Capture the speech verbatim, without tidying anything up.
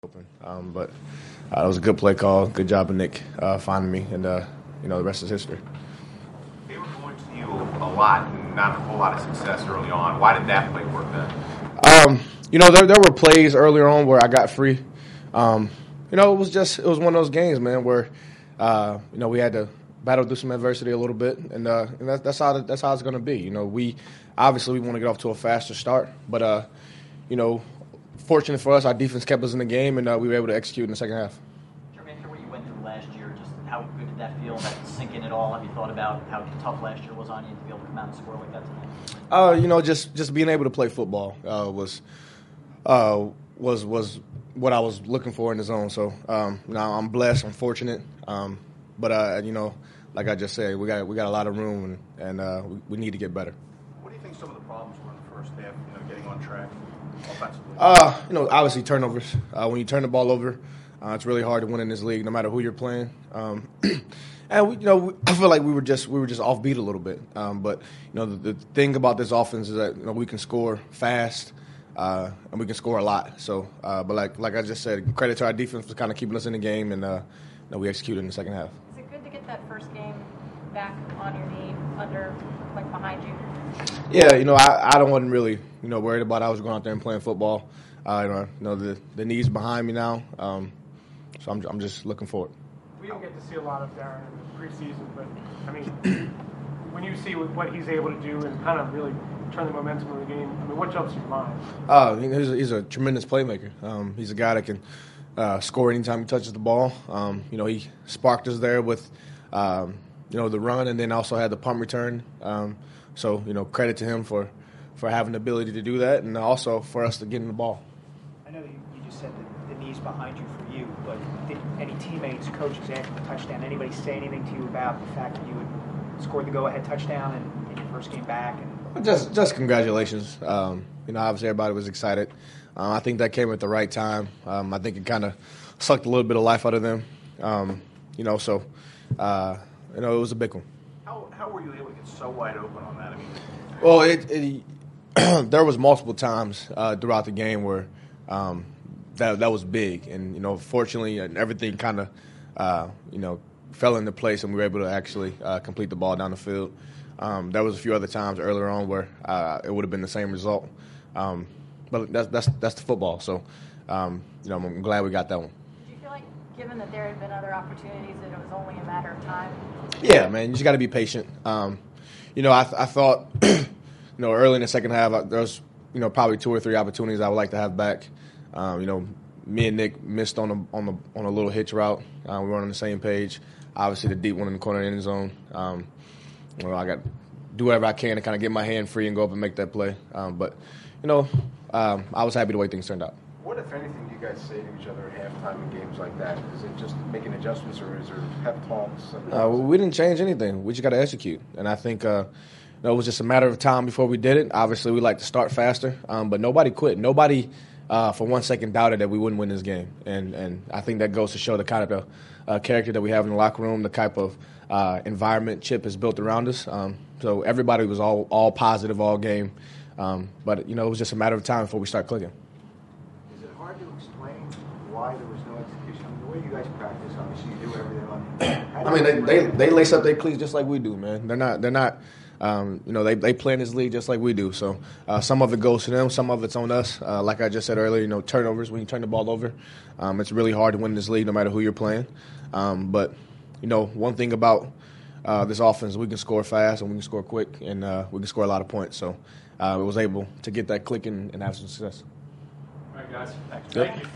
Open. Um, but uh, it was a good play call. Good job of Nick uh, finding me, and uh, you know the rest is history. They were going to you a lot and not a whole lot of success early on. Why did that play work then? Um, you know there there were plays earlier on where I got free. Um, you know it was just it was one of those games, man, where uh, you know we had to battle through some adversity a little bit, and, uh, and that's, that's how that's how it's going to be. You know we obviously we want to get off to a faster start, but uh, you know. Fortunate for us, our defense kept us in the game, and uh, we were able to execute in the second half. Jermaine, after what you went through last year, just how good did that feel? That sink in at all? Have you thought about how tough last year was on you to be able to come out and score like that tonight? Uh, you know, just, just being able to play football uh, was uh, was was what I was looking for in the zone. So, um, you know, I'm blessed, I'm fortunate, um, but uh, you know, like I just said, we got we got a lot of room, and, and uh, we, we need to get better. What do you think some of the problems were in the first half? You know, getting on track. Uh, you know, obviously turnovers. Uh, when you turn the ball over, uh, it's really hard to win in this league, no matter who you're playing. Um, and we, you know, we, I feel like we were just we were just offbeat a little bit. Um, but you know, the, the thing about this offense is that you know we can score fast uh, and we can score a lot. So, uh, but like like I just said, credit to our defense for kind of keeping us in the game, and uh, you know, we executed in the second half. Is it good to get that first game back on your knee, under like behind you? Yeah, you know, I, I don't wasn't really, you know, worried about I was going out there and playing football. Uh, you know, you know the the knee's behind me now, um, so I'm I'm just looking forward. We didn't get to see a lot of Darren in the preseason, but I mean, when you see what he's able to do and kind of really turn the momentum of the game, I mean, what jumps to your mind? Uh, he's a, he's a tremendous playmaker. Um, he's a guy that can uh, score anytime he touches the ball. Um, you know, he sparked us there with, um, you know, the run, and then also had the punt return. Um, So, you know, credit to him for, for having the ability to do that, and also for us to get in the ball. I know you, you just said that the knee's behind you for you, but did any teammates, coaches after the touchdown, anybody say anything to you about the fact that you had scored the go-ahead touchdown in, in your first game back? And Just just congratulations. Um, you know, obviously everybody was excited. Uh, I think that came at the right time. Um, I think it kind of sucked a little bit of life out of them. Um, you know, so, uh, you know, it was a big one. How, how were you able to get so wide open on that? I mean, well, it, it there was multiple times uh, throughout the game where um, that that was big, and you know, fortunately, everything kind of uh, you know fell into place, and we were able to actually uh, complete the ball down the field. Um, there was a few other times earlier on where uh, it would have been the same result, um, but that's that's that's the football. So, um, you know, I'm glad we got that one. Did you feel like, given that there had been other opportunities, that it was only a matter of time? Yeah, man, you just got to be patient. Um, you know, I, I thought, you know, early in the second half, there was, you know, probably two or three opportunities I would like to have back. Um, you know, me and Nick missed on a on the on a little hitch route. Uh, we weren't on the same page. Obviously, the deep one in the corner of the end zone. Um, you know, I got do whatever I can to kind of get my hand free and go up and make that play. Um, but, you know, um, I was happy the way things turned out. what, if anything, do you guys say to each other at halftime in games like that? Is it just making adjustments, or is there pep talks? Uh, we didn't change anything. We just got to execute. And I think uh, you know, it was just a matter of time before we did it. Obviously, we like to start faster, um, but nobody quit. Nobody uh, for one second doubted that we wouldn't win this game. And and I think that goes to show the kind of uh, character that we have in the locker room, the type of uh, environment Chip has built around us. Um, so everybody was all, all positive all game. Um, but, you know, it was just a matter of time before we start clicking. Is it hard to explain why there was no execution? I mean, the way you guys practice, obviously you do everything on. I mean, they, they they lace up their cleats just like we do, man. They're not they're not, um, you know, they they play in this league just like we do. So uh, some of it goes to them, some of it's on us. Uh, like I just said earlier, you know, turnovers when you turn the ball over, um, it's really hard to win this league no matter who you're playing. Um, but you know, one thing about uh, this offense, we can score fast and we can score quick, and uh, we can score a lot of points. So uh, we was able to get that clicking and have some success. All right, guys. Thank you.